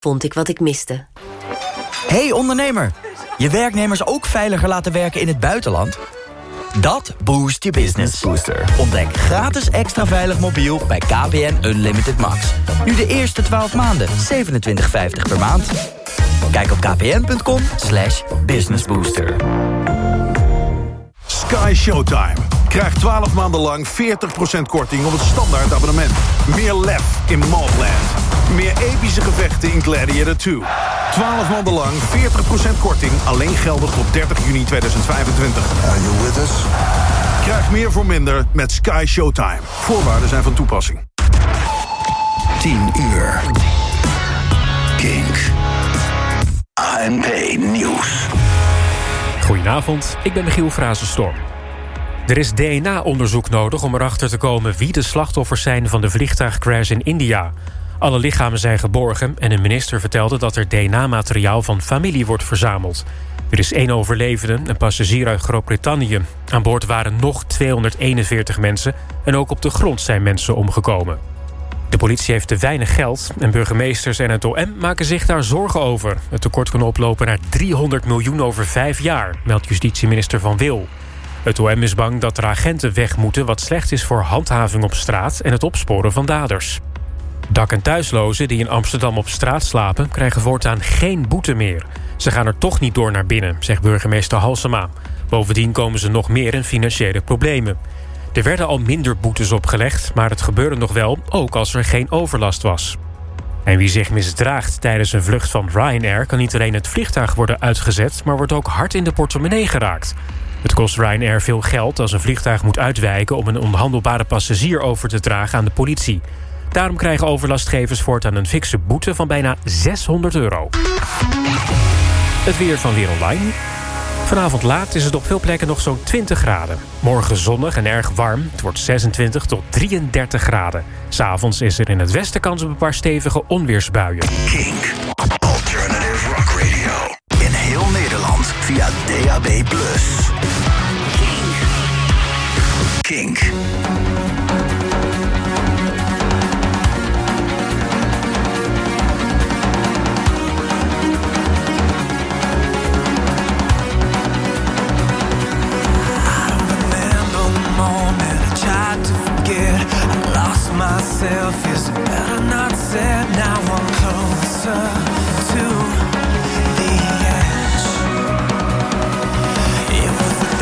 vond ik wat ik miste. Hey ondernemer, je werknemers ook veiliger laten werken in het buitenland? Dat boost je business. Booster. Ontdek gratis extra veilig mobiel bij KPN Unlimited Max. Nu de eerste 12 maanden, 27,50 per maand. Kijk op kpn.com/businessbooster. Sky Showtime. Krijg 12 maanden lang 40% korting op het standaard abonnement. Meer lef in Mobland. Meer epische gevechten in Gladiator 2. 12 maanden lang 40% korting. Alleen geldig tot 30 juni 2025. Are you with us? Krijg meer voor minder met Sky Showtime. Voorwaarden zijn van toepassing. 10 uur. Kink. ANP Nieuws. Goedenavond, ik ben Michiel Frazenstorm. Er is DNA-onderzoek nodig om erachter te komen wie de slachtoffers zijn van de vliegtuigcrash in India. Alle lichamen zijn geborgen en een minister vertelde dat er DNA-materiaal van familie wordt verzameld. Er is 1 overlevende, een passagier uit Groot-Brittannië. Aan boord waren nog 241 mensen en ook op de grond zijn mensen omgekomen. De politie heeft te weinig geld en burgemeesters en het OM maken zich daar zorgen over. Het tekort kan oplopen naar 300 miljoen over 5 jaar, meldt justitieminister Van Wil. Het OM is bang dat er agenten weg moeten, wat slecht is voor handhaving op straat en het opsporen van daders. Dak- en thuislozen die in Amsterdam op straat slapen krijgen voortaan geen boete meer. Ze gaan er toch niet door naar binnen, zegt burgemeester Halsema. Bovendien komen ze nog meer in financiële problemen. Er werden al minder boetes opgelegd, maar het gebeurde nog wel, ook als er geen overlast was. En wie zich misdraagt tijdens een vlucht van Ryanair kan niet alleen het vliegtuig worden uitgezet, maar wordt ook hard in de portemonnee geraakt. Het kost Ryanair veel geld als een vliegtuig moet uitwijken om een onhandelbare passagier over te dragen aan de politie. Daarom krijgen overlastgevers voortaan een fikse boete van bijna €600. Het weer van Weer Online. Vanavond laat is het op veel plekken nog zo'n 20 graden. Morgen zonnig en erg warm. Het wordt 26 tot 33 graden. 'S'avonds is er in het westen kans op een paar stevige onweersbuien. Kink. Alternative Rock Radio. In heel Nederland via DAB+. Kink. Myself is better not said. Now I'm closer to the edge. It was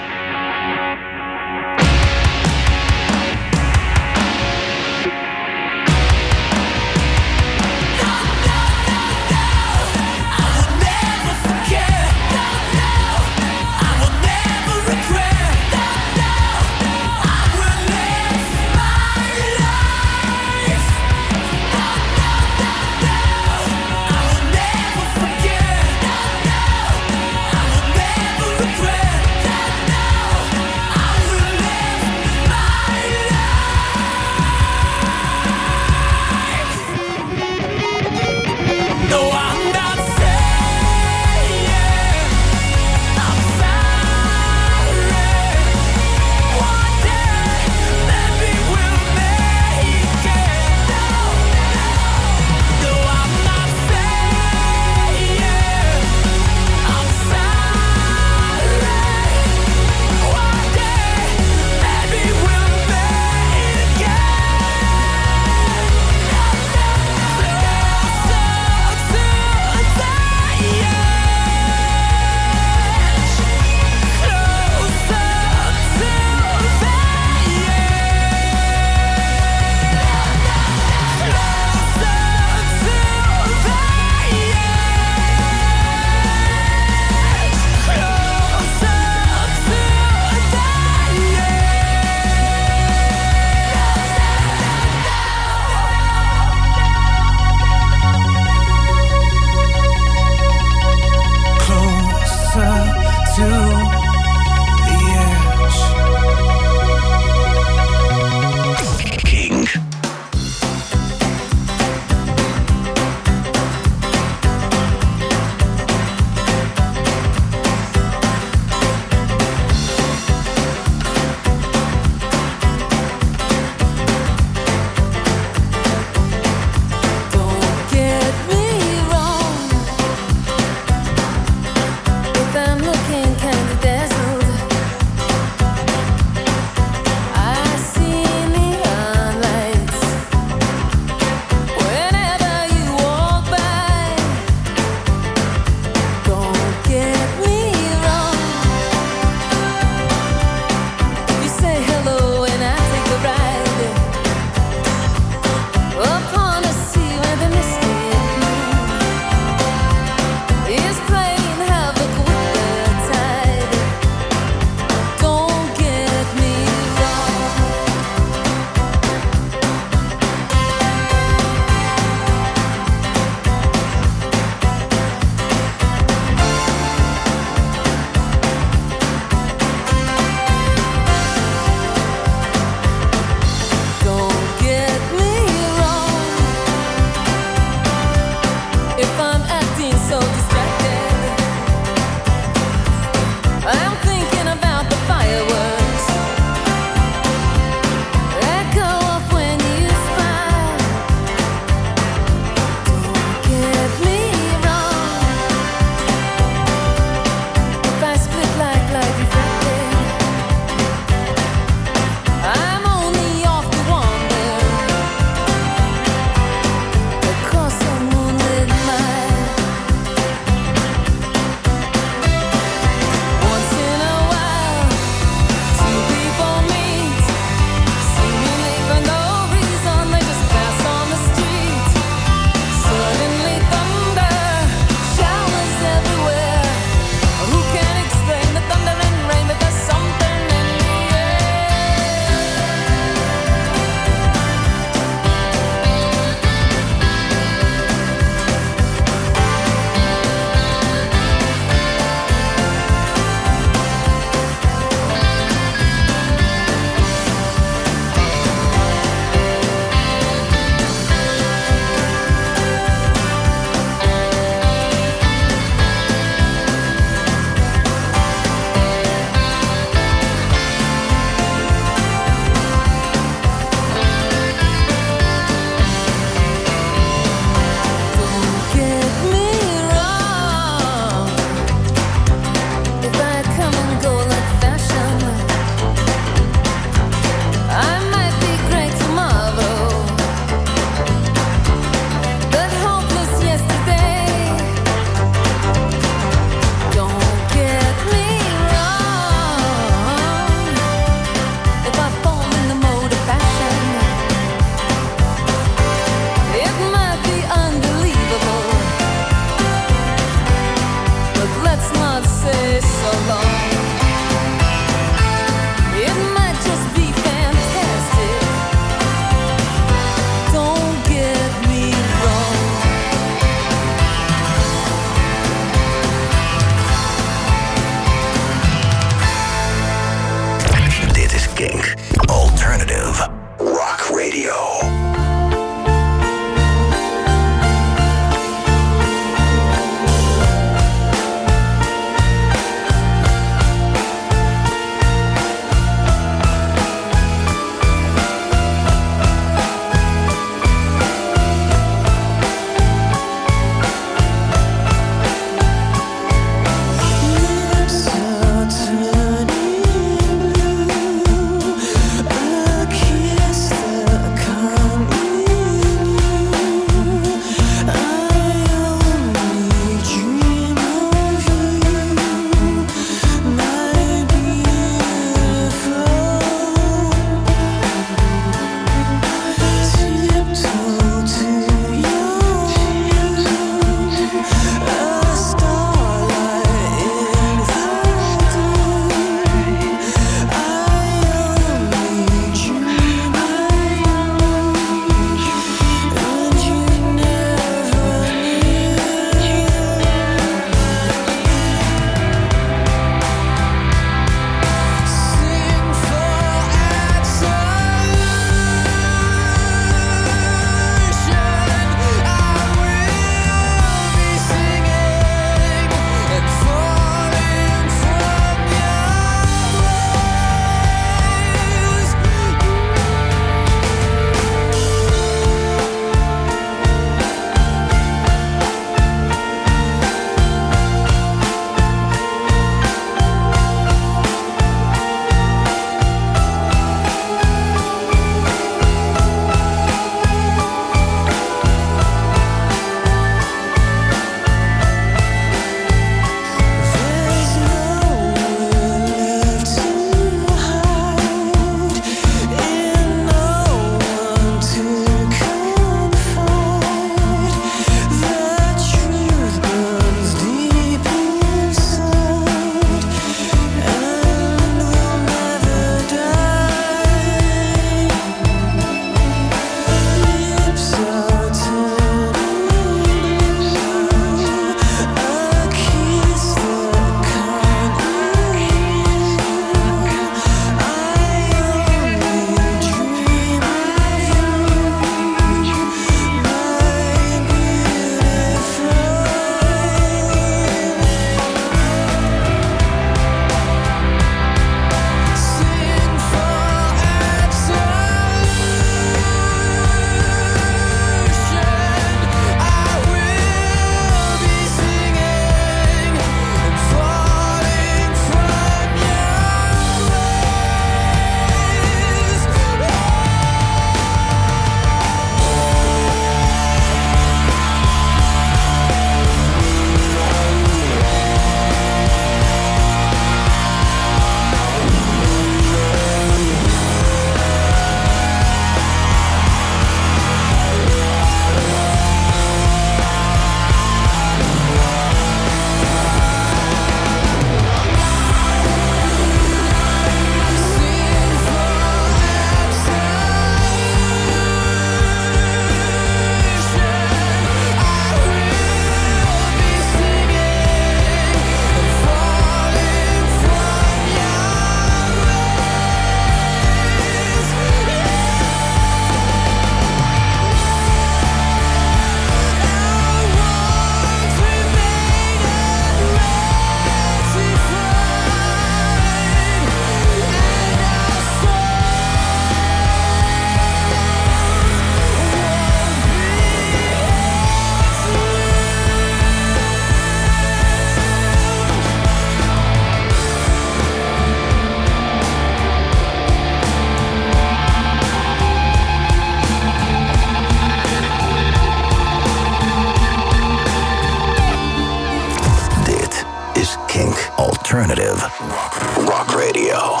Alternative Rock Radio.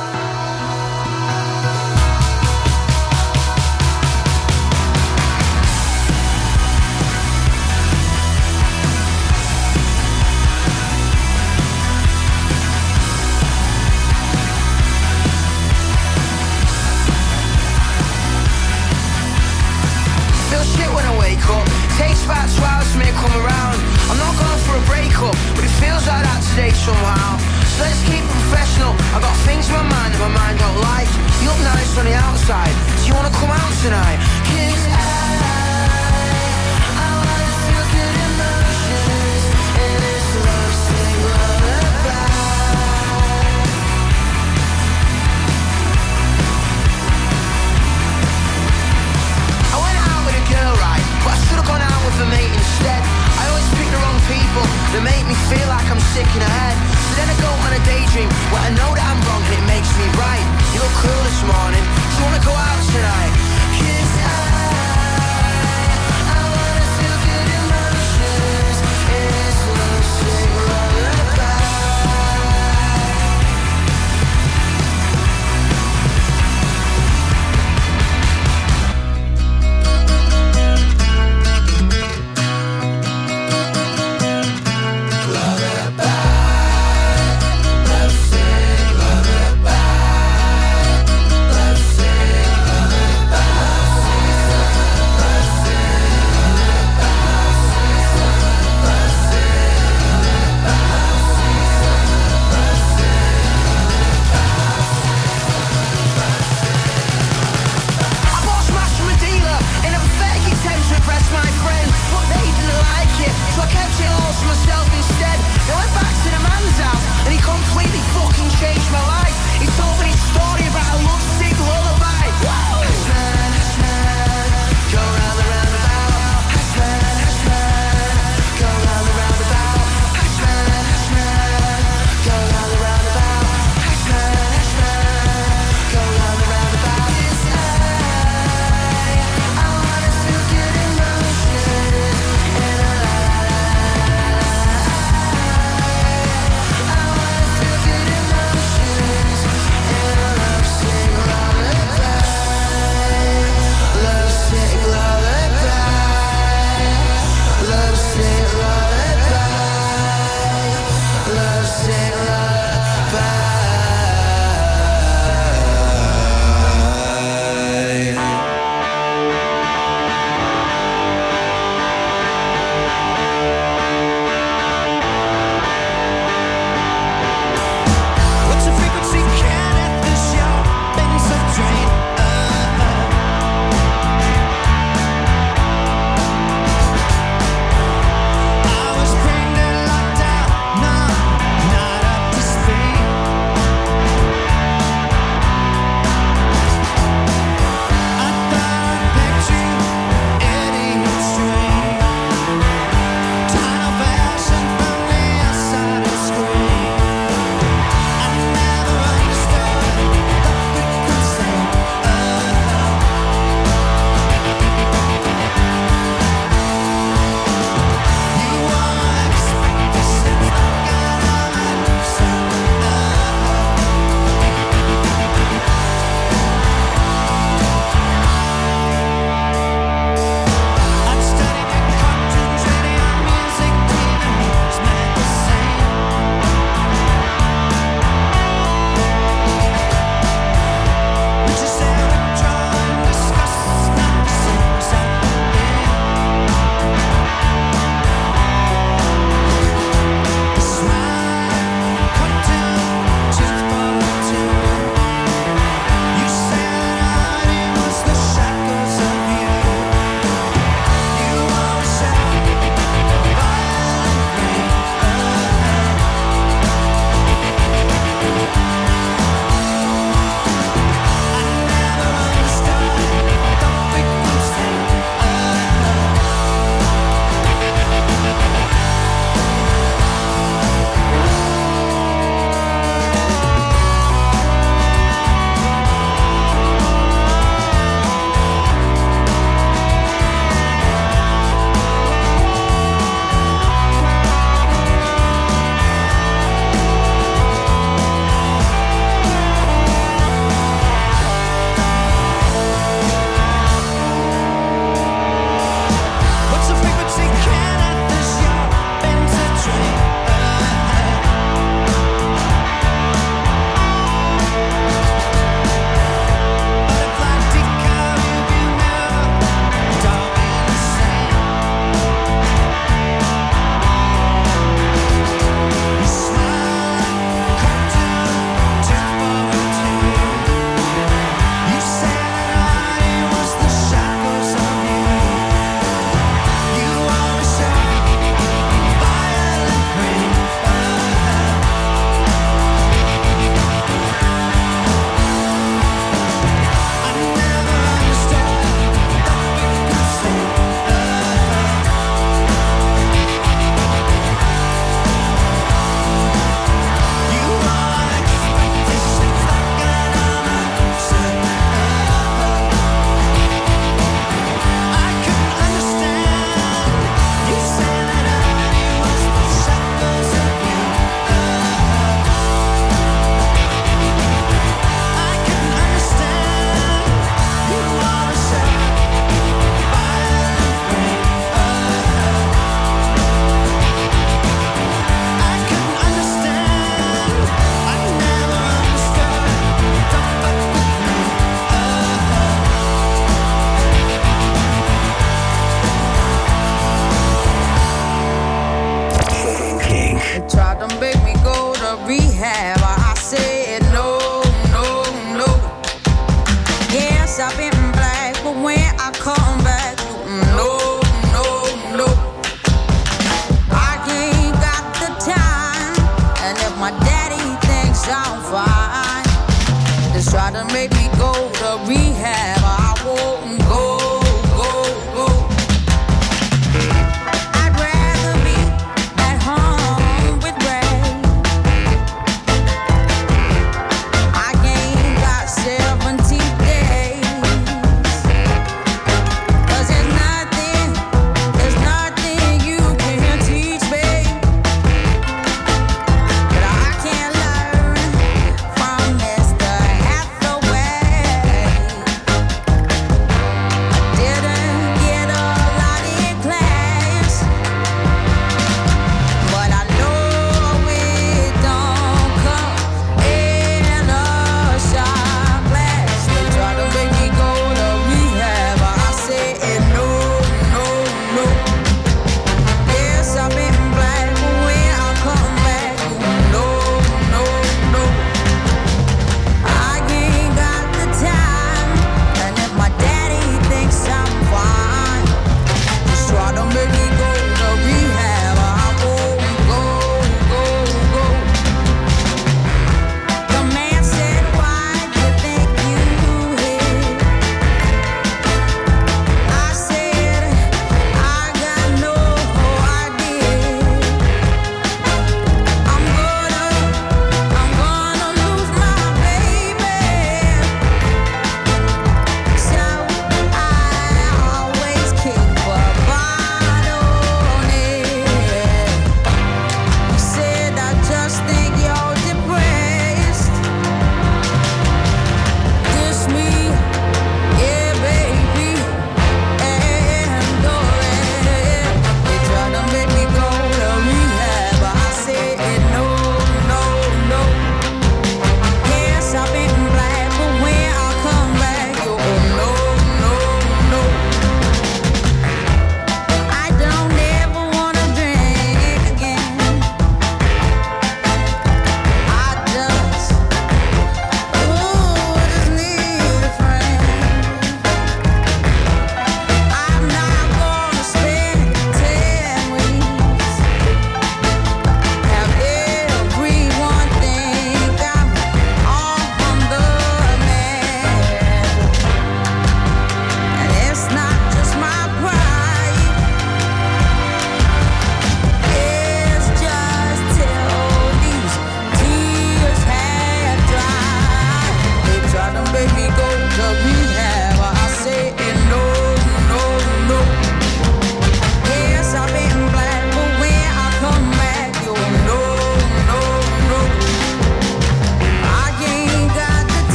Takes about 2 hours for me to come around. I'm not going for a breakup, but it feels like that today somehow. So let's keep it professional. I got things in my mind that my mind don't like. You look nice on the outside. Do you wanna come out tonight? 'Cause I wanna feel good emotions in this love sing lullaby. I went out with a girl, right? But I should've gone out with a mate instead. I always pick the wrong people that make me feel like I'm sick in the head. So then I go on a daydream where I know that I'm wrong and it makes me right. You look cool this morning. Do you wanna go out tonight? 'Cause I wanna feel good emotions in this love sing lullaby. Love sing lullaby.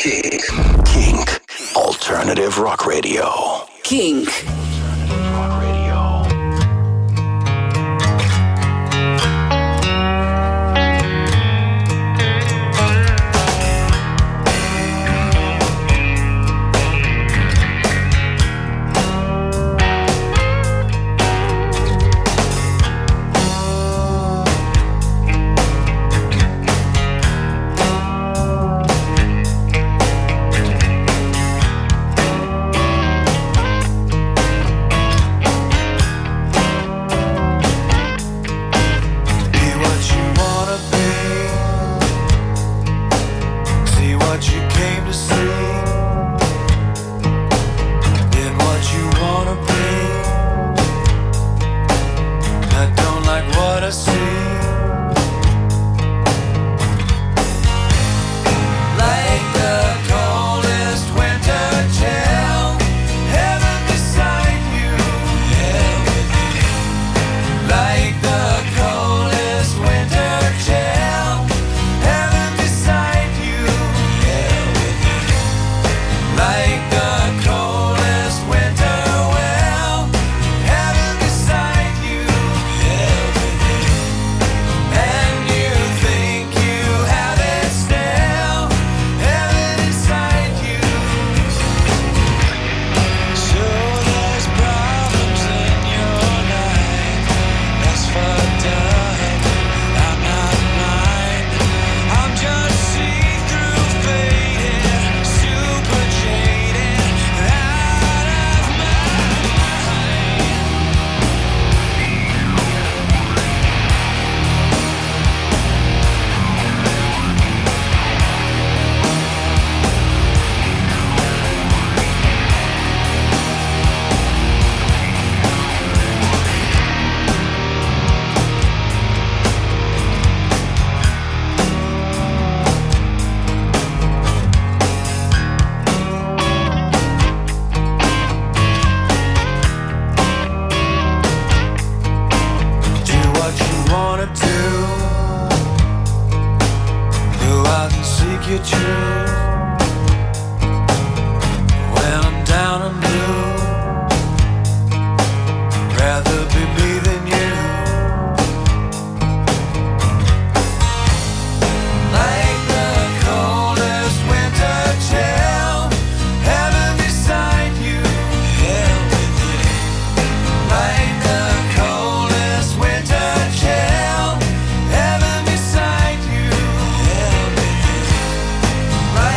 Kink. Alternative Rock Radio. Kink. Alternative Rock Radio. Right.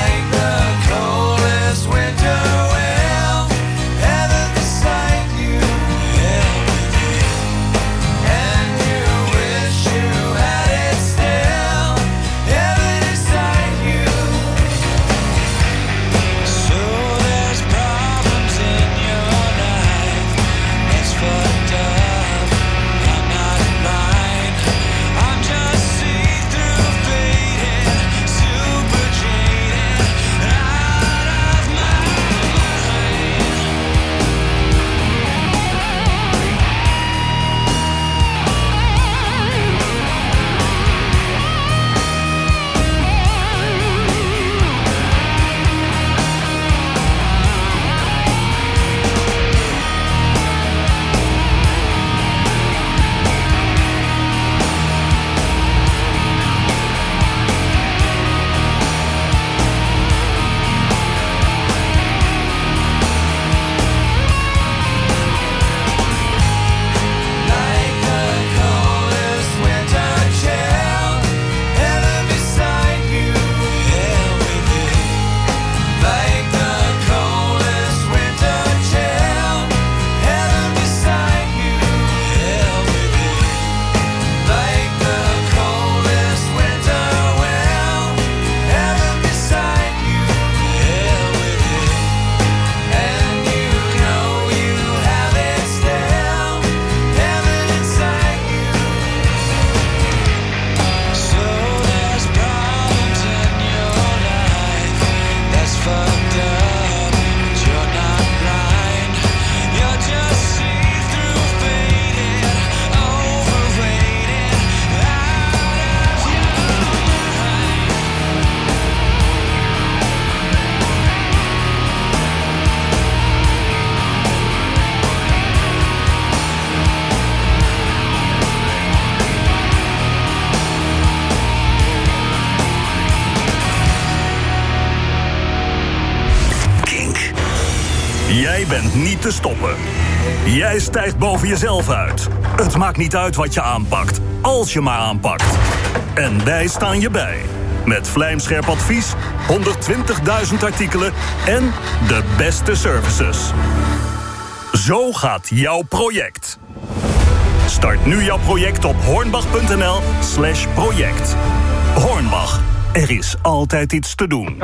Jij bent niet te stoppen. Jij stijgt boven jezelf uit. Het maakt niet uit wat je aanpakt, als je maar aanpakt. En wij staan je bij. Met vlijmscherp advies, 120.000 artikelen en de beste services. Zo gaat jouw project. Start nu jouw project op hornbach.nl/project. Hornbach, er is altijd iets te doen.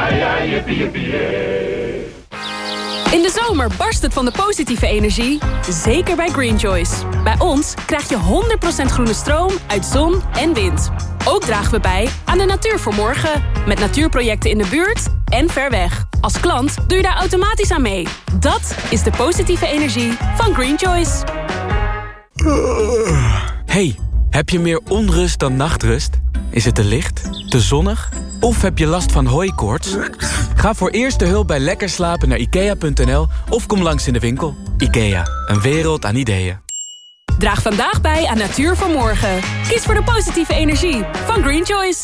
In de zomer barst het van de positieve energie, zeker bij Green Choice. Bij ons krijg je 100% groene stroom uit zon en wind. Ook dragen we bij aan de natuur voor morgen, met natuurprojecten in de buurt en ver weg. Als klant doe je daar automatisch aan mee. Dat is de positieve energie van Green Choice. Hey, heb je meer onrust dan nachtrust? Is het te licht, te zonnig of heb je last van hooikoorts? Ga voor eerste hulp bij lekker slapen naar IKEA.nl of kom langs in de winkel. IKEA, een wereld aan ideeën. Draag vandaag bij aan natuur voor morgen. Kies voor de positieve energie van Green Choice.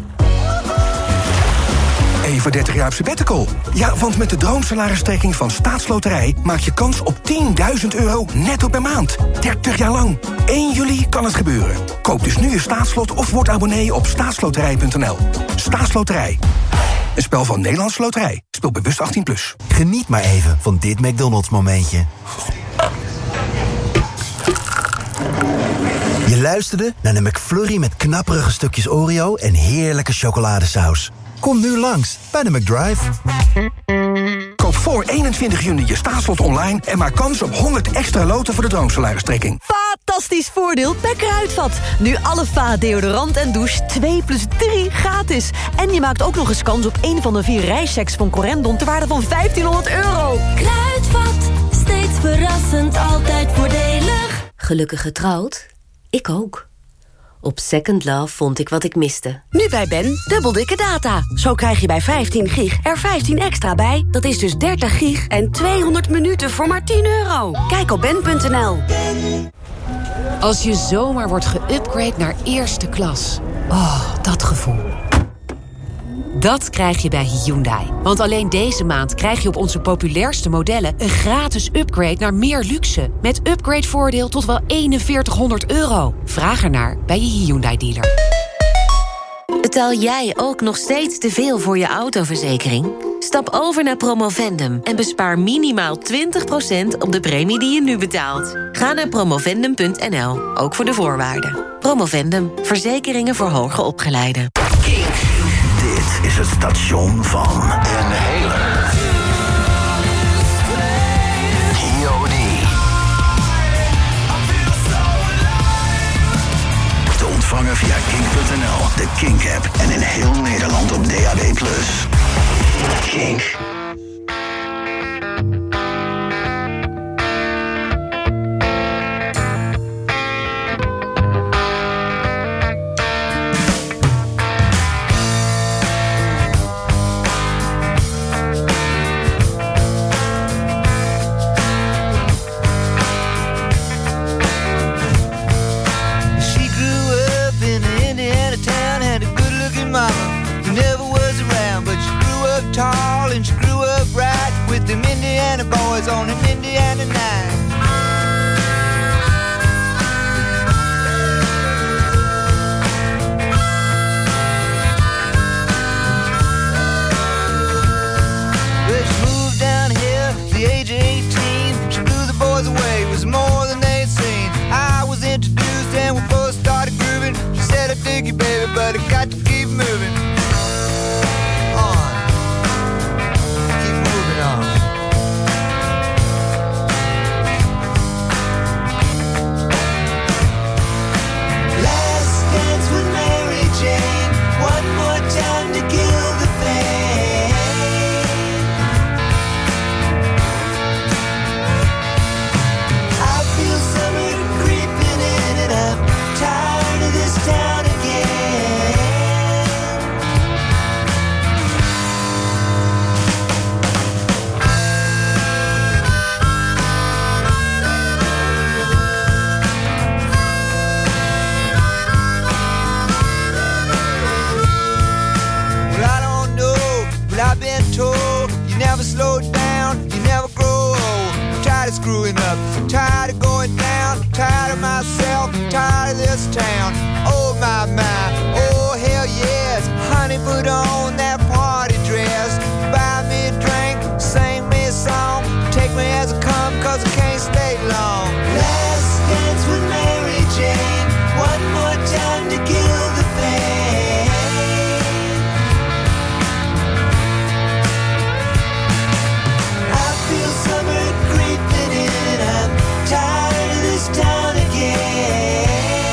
Even 30 jaar op sabbatical. Ja, want met de droomsalaristrekking van Staatsloterij maak je kans op €10.000 netto per maand. 30 jaar lang. 1 juli kan het gebeuren. Koop dus nu je staatslot of word abonnee op staatsloterij.nl. Staatsloterij. Een spel van Nederlandse Loterij. Speel bewust 18+. Geniet maar even van dit McDonald's momentje. Je luisterde naar de McFlurry met knapperige stukjes Oreo en heerlijke chocoladesaus. Kom nu langs bij de McDrive. Koop voor 21 juni je staatslot online en maak kans op 100 extra loten voor de droomsalaristrekking. Fantastisch voordeel bij Kruidvat. Nu alle Va deodorant en douche 2+3 gratis. En je maakt ook nog eens kans op een van de 4 reischecks van Corendon ter waarde van €1.500. Kruidvat, steeds verrassend, altijd voordelig. Gelukkig getrouwd? Ik ook. Op Second Love vond ik wat ik miste. Nu bij Ben, dubbel dikke data. Zo krijg je bij 15 gig er 15 extra bij. Dat is dus 30 gig en 200 minuten voor maar €10. Kijk op ben.nl. Als je zomaar wordt geüpgrade naar eerste klas. Oh, dat gevoel. Dat krijg je bij Hyundai. Want alleen deze maand krijg je op onze populairste modellen een gratis upgrade naar meer luxe. Met upgradevoordeel tot wel €4100. Vraag ernaar bij je Hyundai-dealer. Betaal jij ook nog steeds te veel voor je autoverzekering? Stap over naar Promovendum en bespaar minimaal 20% op de premie die je nu betaalt. Ga naar promovendum.nl, ook voor de voorwaarden. Promovendum, verzekeringen voor hoger opgeleiden. Dit is het station van Inhaler. G.O.D. Te ontvangen via kink.nl, de Kink-app en in heel Nederland op DAB+. Kink. Tall and she grew up right with them Indiana boys on an Indiana night. But she moved down here at the age of 18. She blew the boys away, it was more than they'd seen. I was introduced and we both started grooving. She said, I dig you, baby, but I got to keep moving. I've been told you never slow down, you never grow old. screwing up. Tired of going down, tired of myself, tired of this town. Oh my, oh hell yes. Honey, put on that party dress. Buy me a drink, sing me a song. Take me as I come, cause I can't stay long. Last dance with Mary Jane. One more time to kill the pain. I feel summer creeping in. I'm tired of this town again.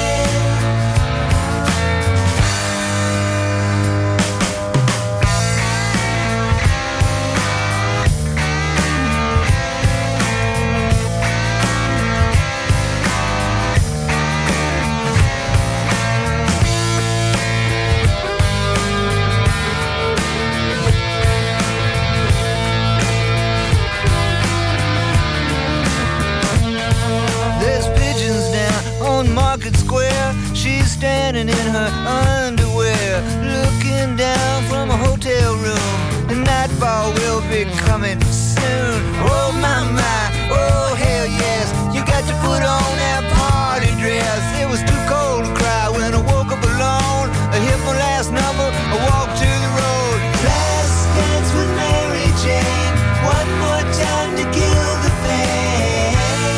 Market Square, she's standing in her underwear, looking down from a hotel room. The nightfall will be coming soon. Oh my, oh hell yes. You got to put on that party dress. It was too cold to cry when I woke up alone. I hit my last number, I walked to the road. Last dance with Mary Jane. One more time to kill the pain.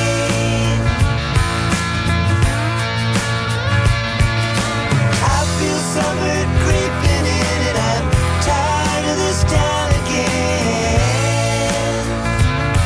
Summer creeping in and I'm tired of this town again.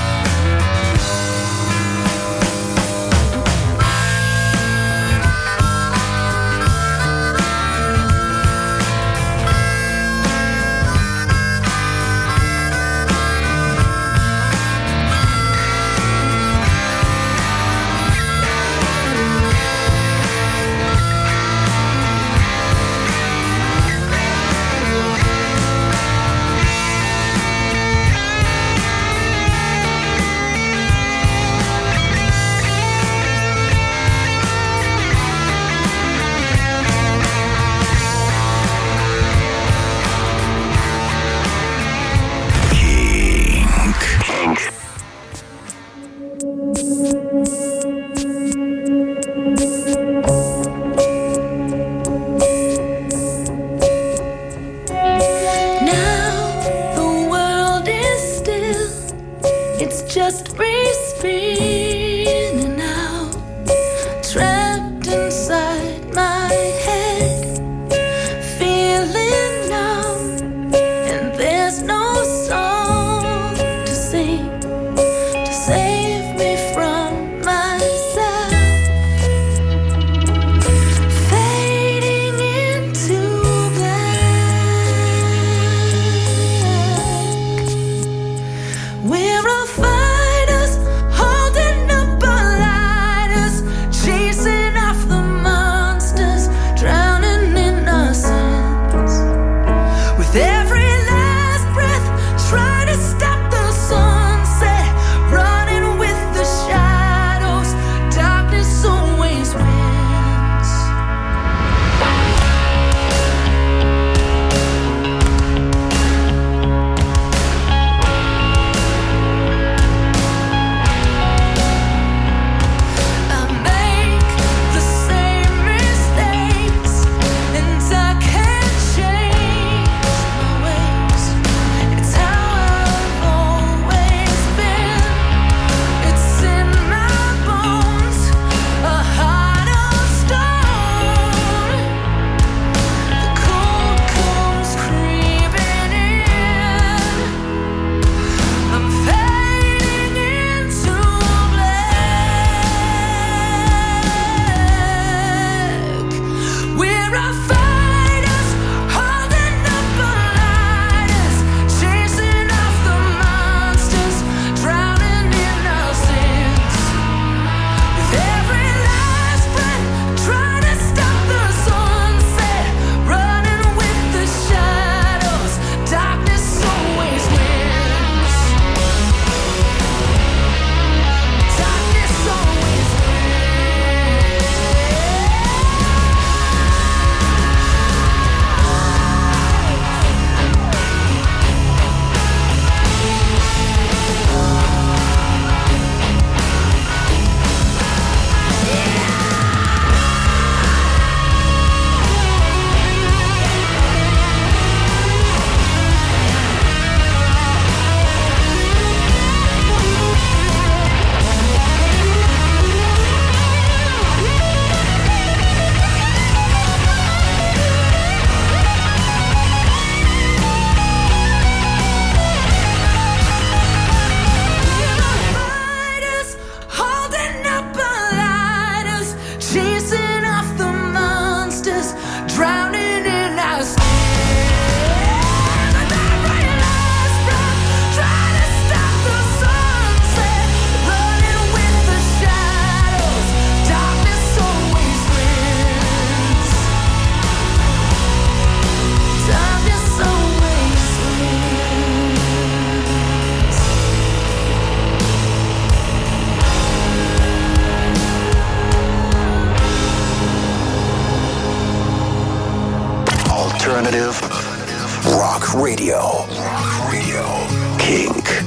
drowning in our skin. Alternative Rock Radio. Kink.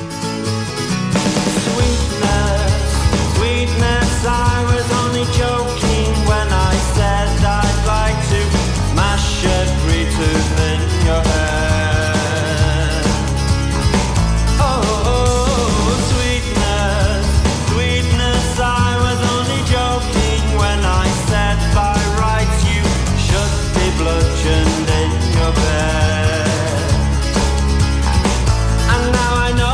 Sweetness, I was only joking when I said I'd like to mash every tooth in your head. Oh, sweetness, I was only joking when I said by rights you should be bludgeoned in your bed. And now I know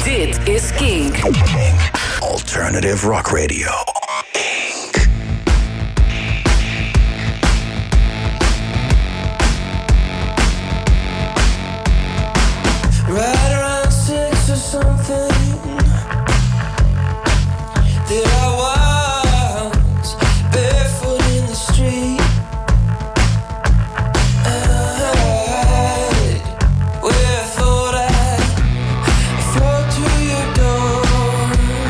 Dit is Kink. Alternative Rock Radio. Right around 6 or something, there I was, barefoot in the street. Where I thought I'd float through your door,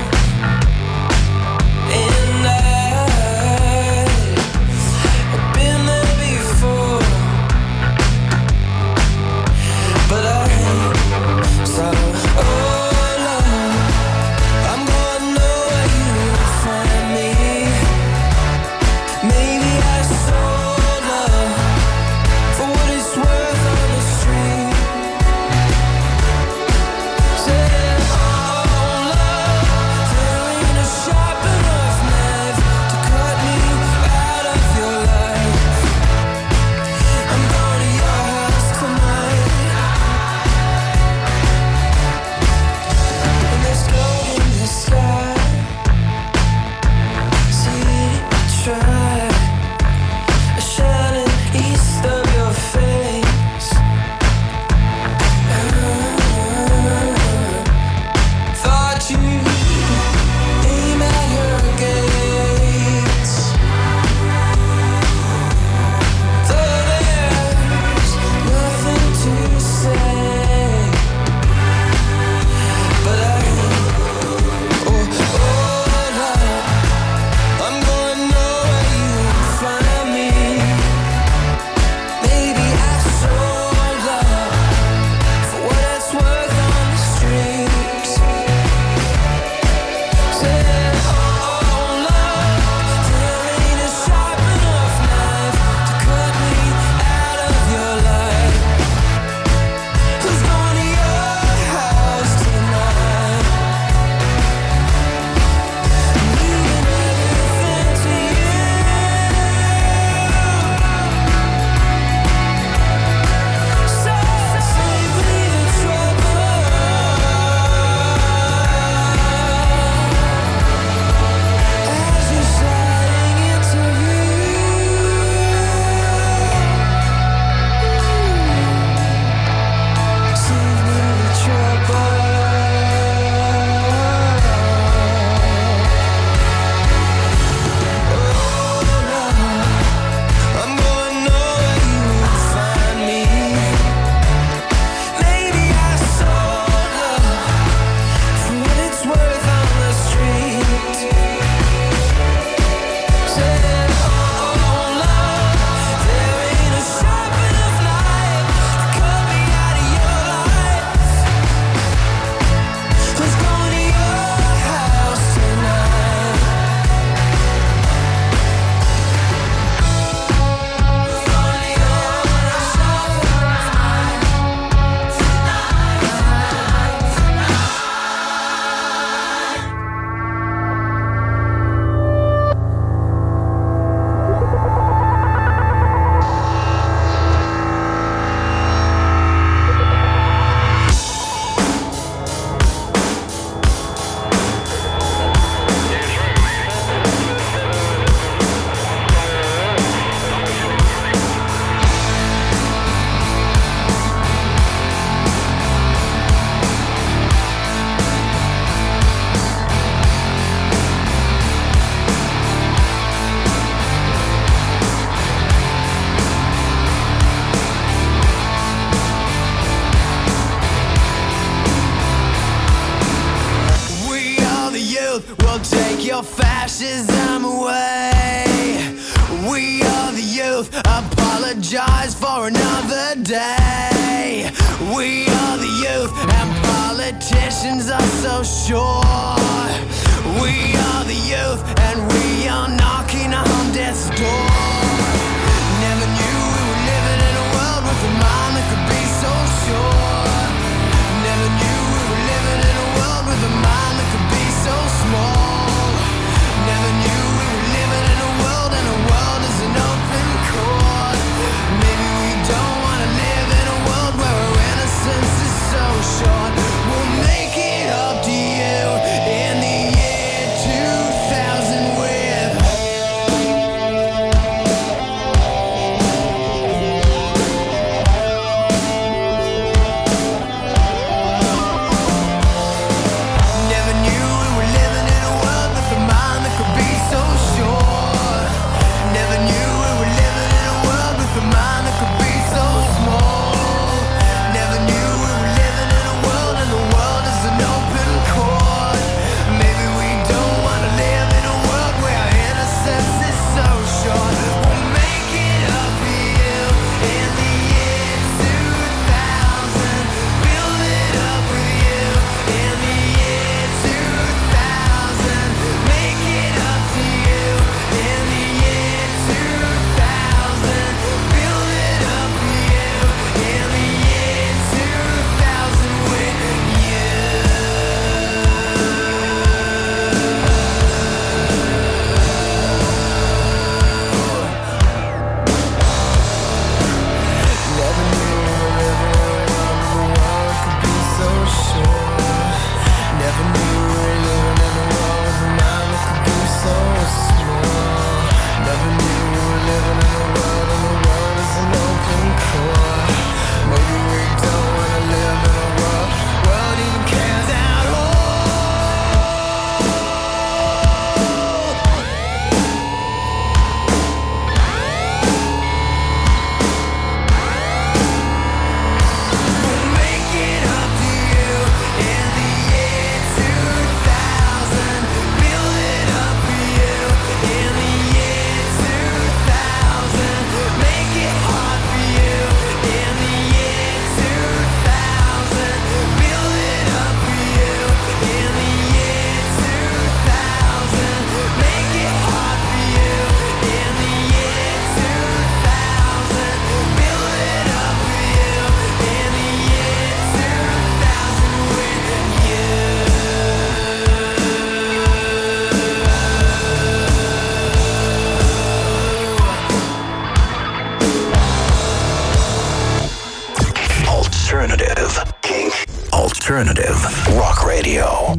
and I've been there before, but I ain't. So, oh Lord, I'm gonna know where you will find me. Maybe I sold love for what it's worth on the street. Said, oh love, there ain't a sharp enough knife to cut me out of your life. I'm going to your house tonight. And there's gold in the sky. See it try, shining east of your face. Thought you'd aim at her gates. Though there's nothing to say, but I oh Lord, I'm gonna know where you find me. Maybe I sold love for what it's worth on the streets. Said, oh love, there ain't a sharp enough knife to cut me out of your life. Who's going to your house tonight? Leaving everything to you. So save me the trouble. As you're sliding into view, save me the trouble. I'm gonna know where you will find me. Maybe I sold love for what it's worth on the street. Said, oh love, there ain't a sharp enough knife to cut me out of your life. Who's going to your house tonight? We are the youth, we'll take your fascism away. We are the youth, apologize for another day. We are the youth, and politicians are so sure. We are the youth, and we are knocking on death's door. Never knew we were living in a world with a mind that could be so sure. Never knew we were living in a world with a mind that could be so small. Never knew we were living in a world, and a world is an open court. Maybe we don't want to live in a world where our innocence is so short. We'll make it up Alternative Rock Radio.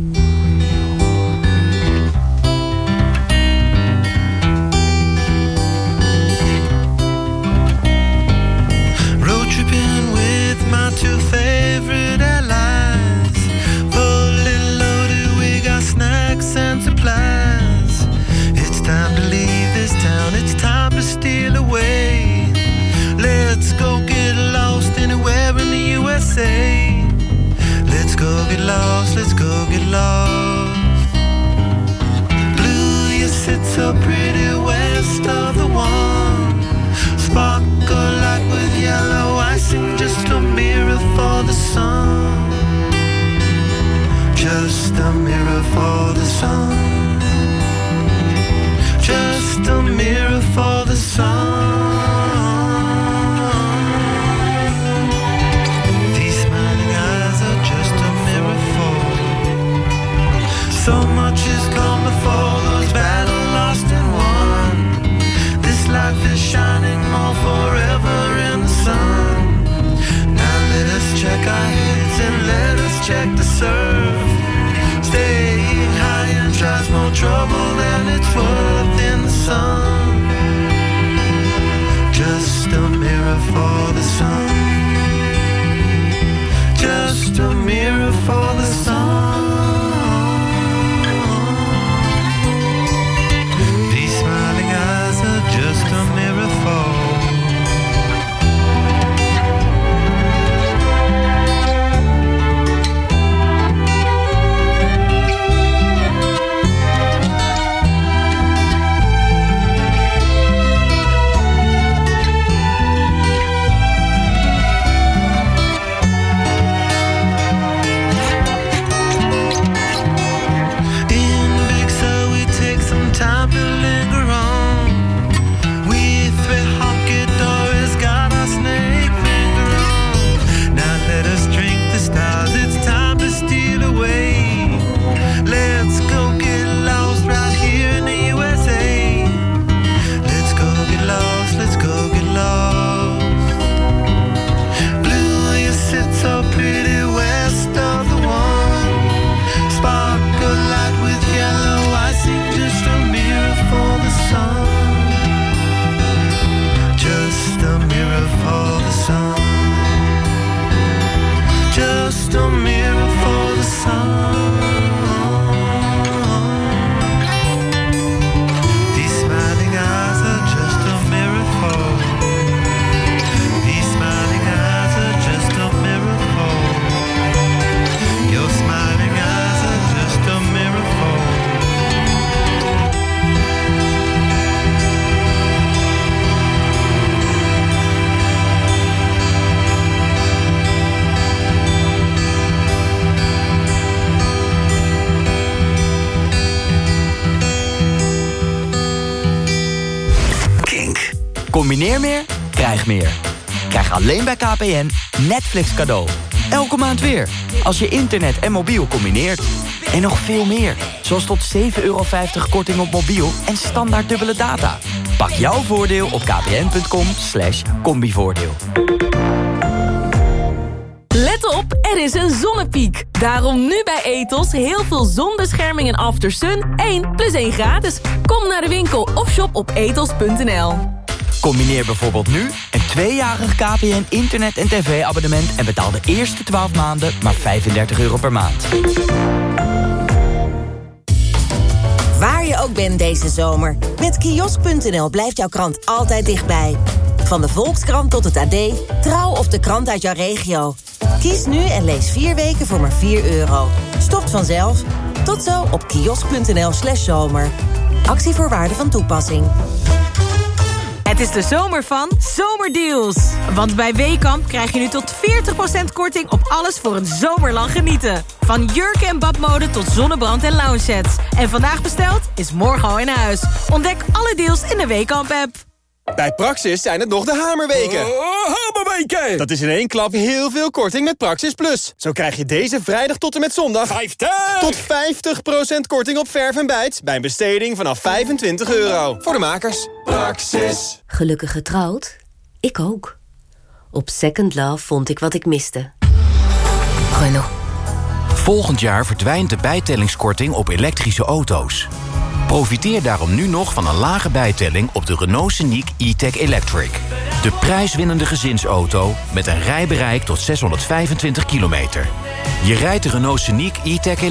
Road tripping with my two favorite allies. Fully loaded, we got snacks and supplies. It's time to leave this town, it's time to steal away. Let's go get lost anywhere in the USA. Let's go get lost, let's go get lost. Blue, you sit so pretty west of the one. Sparkle like with yellow icing, just a mirror for the sun. Just a mirror for the sun. Just a mirror for the sun. These smiling eyes are just a mirror for. So much has come before, those battles lost and won. This life is shining more forever in the sun. Now let us check our heads and let us check the surf. Staying high and tries more trouble than it's worth in the sun. Just a mirror for the sun. Just a mirror for the sun. These smiling eyes are just a mirror for. Time to linger on. We three honky doors got our snake finger on. Now let us drink the stars, it's time to steal away. Let's go get lost right here in the USA. Let's go get lost, let's go get lost. Blue, you sit so pretty west of the one. Sparkle light with yellow icing, just a mirror for the sun. Just a mirror for the sun. Just a mirror for the sun. These smiling eyes are just a mirror for. These smiling eyes are just a mirror for. Your smiling eyes are just a mirror for. Combineer meer, krijg meer. Krijg alleen bij KPN Netflix cadeau. Elke maand weer, als je internet en mobiel combineert. En nog veel meer, zoals tot €7,50 korting op mobiel en standaard dubbele data. Pak jouw voordeel op kpn.com/combivoordeel. Let op, er is een zonnepiek. Daarom nu bij Ethos heel veel zonbescherming en aftersun 1 + 1 gratis. Kom naar de winkel of shop op ethos.nl. Combineer bijvoorbeeld nu een 2-jarig KPN internet- en tv-abonnement... en betaal de eerste 12 maanden maar €35 per maand. Waar je ook bent deze zomer, met kiosk.nl blijft jouw krant altijd dichtbij. Van de Volkskrant tot het AD, Trouw of de krant uit jouw regio. Kies nu en lees 4 weken voor maar €4. Stopt vanzelf. Tot zo op kiosk.nl/zomer. Actievoorwaarden van toepassing. Het is de zomer van Zomerdeals. Want bij Weekamp krijg je nu tot 40% korting op alles voor een zomerlang genieten. Van jurken en badmode tot zonnebrand en lounge sets. En vandaag besteld is morgen al in huis. Ontdek alle deals in de Weekamp-app. Bij Praxis zijn het nog de hamerweken. Hamerweken! Dat is in één klap heel veel korting met Praxis Plus. Zo krijg je deze vrijdag tot en met zondag... tot 50% korting op verf en bijt... bij een besteding vanaf €25. Voor de makers. Praxis. Gelukkig getrouwd? Ik ook. Op Second Love vond ik wat ik miste. Renault. Volgend jaar verdwijnt de bijtellingskorting op elektrische auto's. Profiteer daarom nu nog van een lage bijtelling op de Renault Scenic E-Tech Electric. De prijswinnende gezinsauto met een rijbereik tot 625 kilometer. Je rijdt de Renault Scenic E-Tech Electric